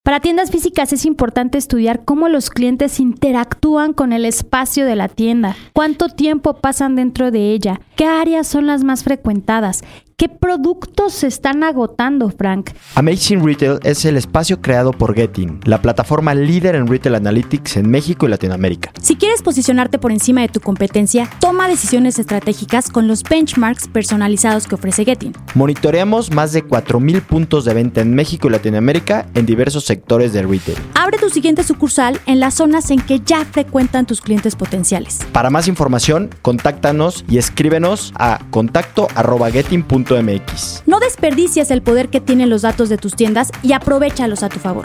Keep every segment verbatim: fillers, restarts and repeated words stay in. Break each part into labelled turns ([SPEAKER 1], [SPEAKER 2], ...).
[SPEAKER 1] Para tiendas físicas es importante estudiar cómo los clientes interactúan con el espacio de la tienda, cuánto tiempo pasan dentro de ella, qué áreas son las más frecuentadas, qué productos se están agotando, Frank.
[SPEAKER 2] Amazing Retail es el espacio creado por Getin, la plataforma líder en Retail Analytics en México y Latinoamérica.
[SPEAKER 3] Si quieres posicionarte por encima de tu competencia, toma decisiones estratégicas con los benchmarks personalizados que ofrece Getin.
[SPEAKER 2] Monitoreamos más de cuatro mil puntos de venta en México y Latinoamérica en diversos sectores de retail.
[SPEAKER 3] Abre tu siguiente sucursal en las zonas en que ya frecuentan tus clientes potenciales.
[SPEAKER 2] Para más información, contáctanos y escríbenos a contacto arroba getin punto m x.
[SPEAKER 3] No desperdicies el poder que tienen los datos de tus tiendas y aprovéchalos a tu favor.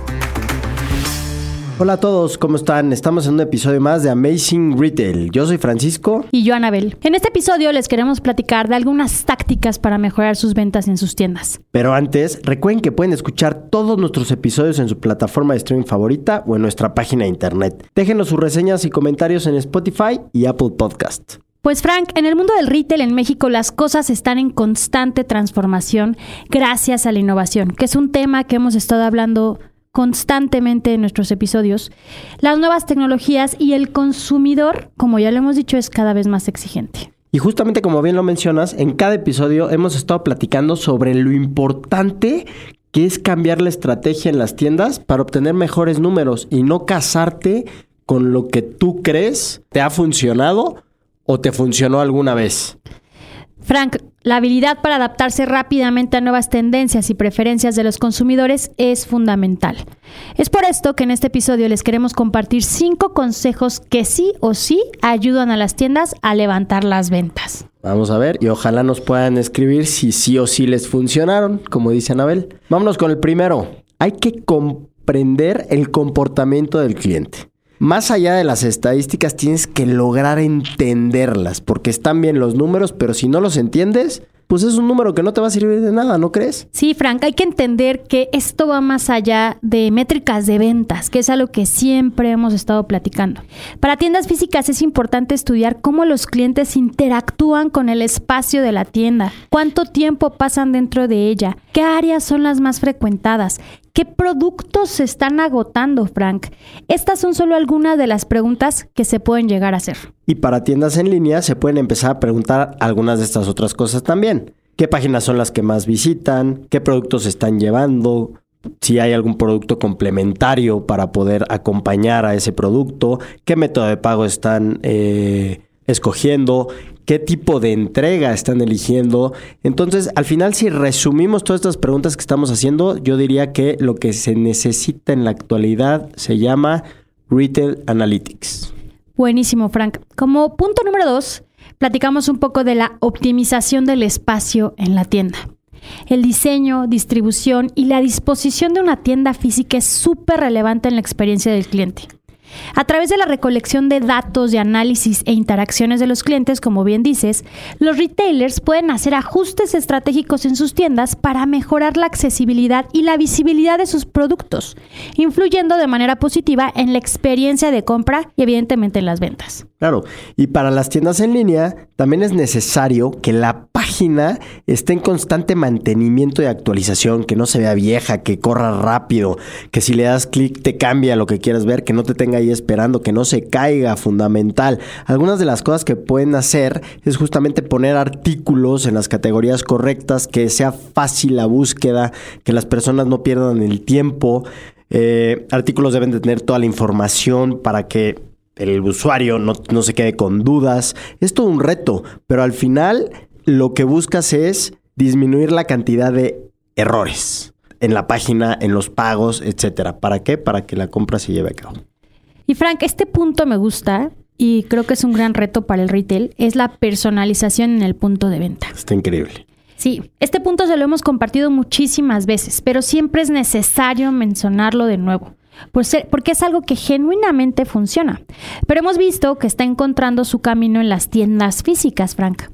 [SPEAKER 4] Hola a todos, ¿cómo están? Estamos en un episodio más de Amazing Retail. Yo soy Francisco.
[SPEAKER 1] Y yo, Anabel. En este episodio les queremos platicar de algunas tácticas para mejorar sus ventas en sus tiendas.
[SPEAKER 4] Pero antes, recuerden que pueden escuchar todos nuestros episodios en su plataforma de streaming favorita o en nuestra página de internet. Déjenos sus reseñas y comentarios en Spotify y Apple Podcast.
[SPEAKER 1] Pues Frank, en el mundo del retail en México las cosas están en constante transformación gracias a la innovación, que es un tema que hemos estado hablando constantemente en nuestros episodios. Las nuevas tecnologías y el consumidor, como ya lo hemos dicho, es cada vez más exigente.
[SPEAKER 4] Y justamente como bien lo mencionas, en cada episodio hemos estado platicando sobre lo importante que es cambiar la estrategia en las tiendas para obtener mejores números y no casarte con lo que tú crees te ha funcionado o te funcionó alguna vez.
[SPEAKER 1] Frank, la habilidad para adaptarse rápidamente a nuevas tendencias y preferencias de los consumidores es fundamental. Es por esto que en este episodio les queremos compartir cinco consejos que sí o sí ayudan a las tiendas a levantar las ventas.
[SPEAKER 4] Vamos a ver y ojalá nos puedan escribir si sí o sí les funcionaron, como dice Anabel. Vámonos con el primero. Hay que comprender el comportamiento del cliente. Más allá de las estadísticas, tienes que lograr entenderlas, porque están bien los números, pero si no los entiendes, pues es un número que no te va a servir de nada, ¿no crees?
[SPEAKER 1] Sí, Frank, hay que entender que esto va más allá de métricas de ventas, que es algo que siempre hemos estado platicando. Para tiendas físicas es importante estudiar cómo los clientes interactúan con el espacio de la tienda, cuánto tiempo pasan dentro de ella, qué áreas son las más frecuentadas, ¿qué productos se están agotando, Frank? Estas son solo algunas de las preguntas que se pueden llegar a hacer.
[SPEAKER 4] Y para tiendas en línea se pueden empezar a preguntar algunas de estas otras cosas también. ¿Qué páginas son las que más visitan? ¿Qué productos se están llevando? Si hay algún producto complementario para poder acompañar a ese producto. ¿Qué método de pago están eh, escogiendo? ¿Qué tipo de entrega están eligiendo? Entonces, al final, si resumimos todas estas preguntas que estamos haciendo, yo diría que lo que se necesita en la actualidad se llama Retail Analytics.
[SPEAKER 1] Buenísimo, Frank. Como punto número dos, platicamos un poco de la optimización del espacio en la tienda. El diseño, distribución y la disposición de una tienda física es súper relevante en la experiencia del cliente. A través de la recolección de datos, de análisis e interacciones de los clientes, como bien dices, los retailers pueden hacer ajustes estratégicos en sus tiendas para mejorar la accesibilidad y la visibilidad de sus productos, influyendo de manera positiva en la experiencia de compra y evidentemente en las ventas.
[SPEAKER 4] Claro, y para las tiendas en línea también es necesario que la página esté en constante mantenimiento y actualización, que no se vea vieja, que corra rápido, que si le das clic te cambia lo que quieras ver, que no te tenga ahí esperando, que no se caiga, fundamental. Algunas de las cosas que pueden hacer es justamente poner artículos en las categorías correctas, que sea fácil la búsqueda, que las personas no pierdan el tiempo. Eh, artículos deben de tener toda la información para que el usuario no, no se quede con dudas. Es todo un reto, pero al final lo que buscas es disminuir la cantidad de errores en la página, en los pagos, etcétera. ¿Para qué? Para que la compra se lleve a cabo.
[SPEAKER 1] Y Frank, este punto me gusta y creo que es un gran reto para el retail, es la personalización en el punto de venta.
[SPEAKER 4] Está increíble.
[SPEAKER 1] Sí, este punto se lo hemos compartido muchísimas veces, pero siempre es necesario mencionarlo de nuevo, por ser, porque es algo que genuinamente funciona. Pero hemos visto que está encontrando su camino en las tiendas físicas, Frank.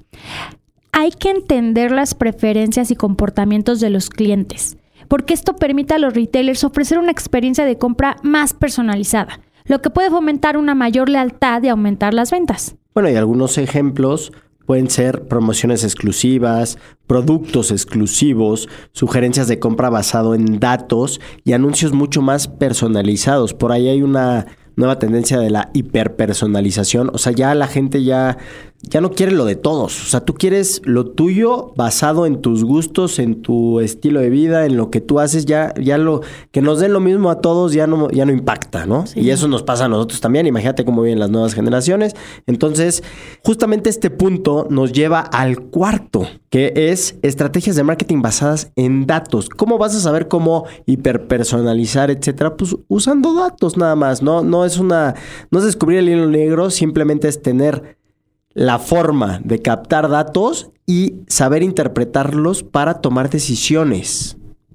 [SPEAKER 1] Hay que entender las preferencias y comportamientos de los clientes, porque esto permite a los retailers ofrecer una experiencia de compra más personalizada, lo que puede fomentar una mayor lealtad y aumentar las ventas.
[SPEAKER 4] Bueno, y algunos ejemplos pueden ser promociones exclusivas, productos exclusivos, sugerencias de compra basado en datos y anuncios mucho más personalizados. Por ahí hay una nueva tendencia de la hiperpersonalización. O sea, ya la gente ya, ya no quiere lo de todos. O sea, tú quieres lo tuyo basado en tus gustos, en tu estilo de vida, en lo que tú haces. Ya, ya lo que nos den lo mismo a todos ya no, ya no impacta, ¿no? Sí. Y eso nos pasa a nosotros también. Imagínate cómo viven las nuevas generaciones. Entonces, justamente este punto nos lleva al cuarto, que es estrategias de marketing basadas en datos. ¿Cómo vas a saber cómo hiperpersonalizar, etcétera? Pues usando datos nada más, ¿no? No es una, no es descubrir el hilo negro, simplemente es tener la forma de captar datos y saber interpretarlos para tomar decisiones.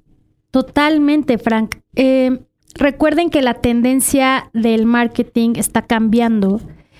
[SPEAKER 1] Totalmente, Frank. Eh, recuerden que la tendencia del marketing está cambiando.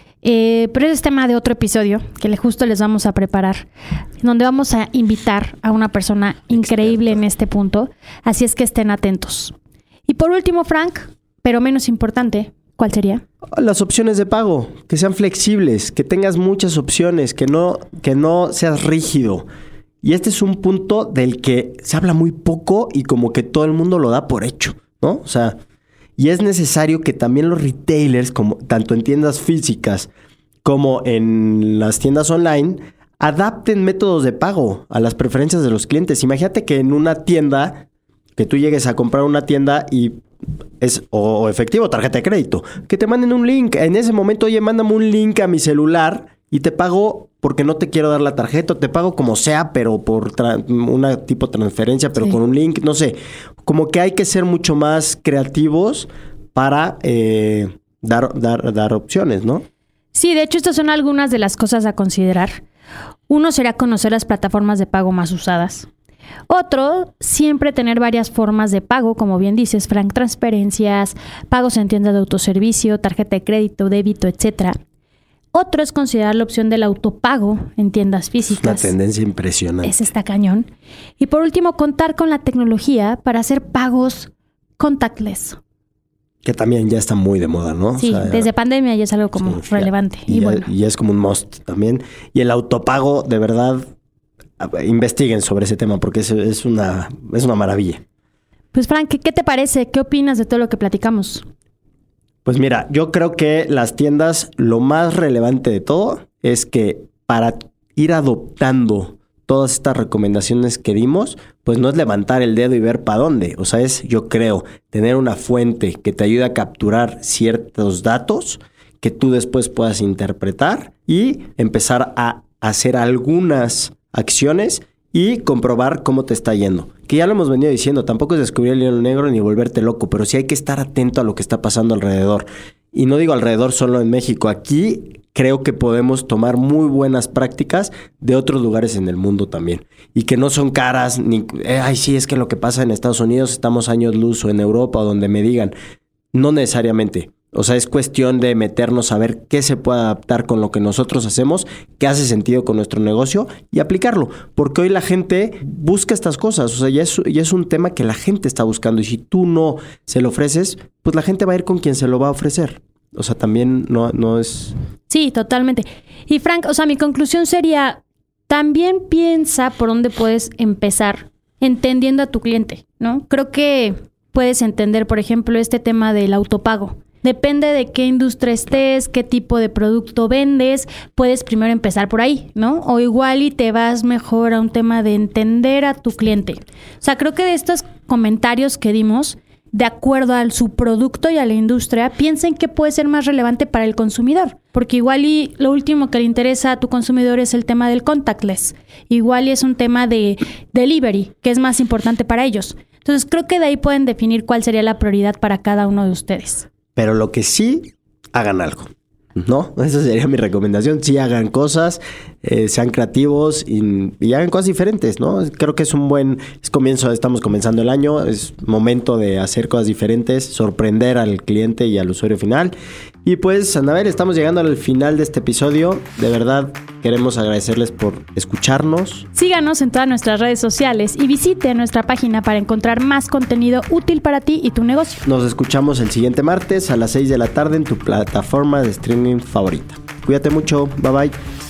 [SPEAKER 1] Eh, pero ese es tema de otro episodio que justo les vamos a preparar, donde vamos a invitar a una persona increíble en este punto. Así es que estén atentos. Y por último, Frank, pero menos importante, ¿cuál sería?
[SPEAKER 4] Las opciones de pago, que sean flexibles, que tengas muchas opciones, que no, que no seas rígido. Y este es un punto del que se habla muy poco y como que todo el mundo lo da por hecho, ¿no? O sea... Y es necesario que también los retailers, como tanto en tiendas físicas como en las tiendas online, adapten métodos de pago a las preferencias de los clientes. Imagínate que en una tienda, que tú llegues a comprar una tienda y es o efectivo o tarjeta de crédito, que te manden un link. En ese momento, oye, mándame un link a mi celular y te pago porque no te quiero dar la tarjeta, o te pago como sea, pero por tra- una tipo de transferencia, pero sí, con un link, no sé. Como que hay que ser mucho más creativos para eh, dar, dar, dar opciones, ¿no?
[SPEAKER 1] Sí, de hecho, estas son algunas de las cosas a considerar. Uno será conocer las plataformas de pago más usadas. Otro, siempre tener varias formas de pago, como bien dices, Frank, transferencias, pagos en tiendas de autoservicio, tarjeta de crédito, débito, etcétera. Otro es considerar la opción del autopago en tiendas físicas.
[SPEAKER 4] Es una tendencia impresionante.
[SPEAKER 1] Ese está cañón. Y por último, contar con la tecnología para hacer pagos contactless.
[SPEAKER 4] Que también ya está muy de moda, ¿no?
[SPEAKER 1] Sí, o sea, desde pandemia ya es algo como sí, relevante.
[SPEAKER 4] Y,
[SPEAKER 1] y,
[SPEAKER 4] ya,
[SPEAKER 1] bueno.
[SPEAKER 4] y es como un must también. Y el autopago, de verdad, investiguen sobre ese tema porque es, es, una, es una maravilla.
[SPEAKER 1] Pues Frank, ¿qué te parece? ¿Qué opinas de todo lo que platicamos?
[SPEAKER 4] Pues mira, yo creo que las tiendas, lo más relevante de todo es que para ir adoptando todas estas recomendaciones que dimos, pues no es levantar el dedo y ver para dónde. O sea, es, yo creo, tener una fuente que te ayude a capturar ciertos datos que tú después puedas interpretar y empezar a hacer algunas acciones y comprobar cómo te está yendo. Que ya lo hemos venido diciendo, tampoco es descubrir el hilo negro ni volverte loco, pero sí hay que estar atento a lo que está pasando alrededor. Y no digo alrededor solo en México, aquí creo que podemos tomar muy buenas prácticas de otros lugares en el mundo también. Y que no son caras, ni, eh, ay, sí, es que lo que pasa en Estados Unidos estamos años luz, o en Europa, o donde me digan. No necesariamente. O sea, es cuestión de meternos a ver qué se puede adaptar con lo que nosotros hacemos, qué hace sentido con nuestro negocio y aplicarlo. Porque hoy la gente busca estas cosas. O sea, ya es, ya es un tema que la gente está buscando. Y si tú no se lo ofreces, pues la gente va a ir con quien se lo va a ofrecer. O sea, también no, no es...
[SPEAKER 1] Sí, totalmente. Y Frank, o sea, mi conclusión sería, también piensa por dónde puedes empezar entendiendo a tu cliente, ¿no? Creo que puedes entender, por ejemplo, este tema del autopago. Depende de qué industria estés, qué tipo de producto vendes, puedes primero empezar por ahí, ¿no? O igual y te vas mejor a un tema de entender a tu cliente. O sea, creo que de estos comentarios que dimos, de acuerdo a su producto y a la industria, piensen qué puede ser más relevante para el consumidor. Porque igual y lo último que le interesa a tu consumidor es el tema del contactless. Igual y es un tema de delivery, que es más importante para ellos. Entonces, creo que de ahí pueden definir cuál sería la prioridad para cada uno de ustedes.
[SPEAKER 4] Pero lo que sí, hagan algo, ¿no? Esa sería mi recomendación. Sí hagan cosas, eh, sean creativos y, y hagan cosas diferentes, ¿no? Creo que es un buen es comienzo, estamos comenzando el año, es momento de hacer cosas diferentes, sorprender al cliente y al usuario final. Y pues, Anabel, estamos llegando al final de este episodio. De verdad, queremos agradecerles por escucharnos.
[SPEAKER 1] Síganos en todas nuestras redes sociales y visite nuestra página para encontrar más contenido útil para ti y tu negocio.
[SPEAKER 4] Nos escuchamos el siguiente martes a las seis de la tarde en tu plataforma de streaming favorita. Cuídate mucho. Bye bye.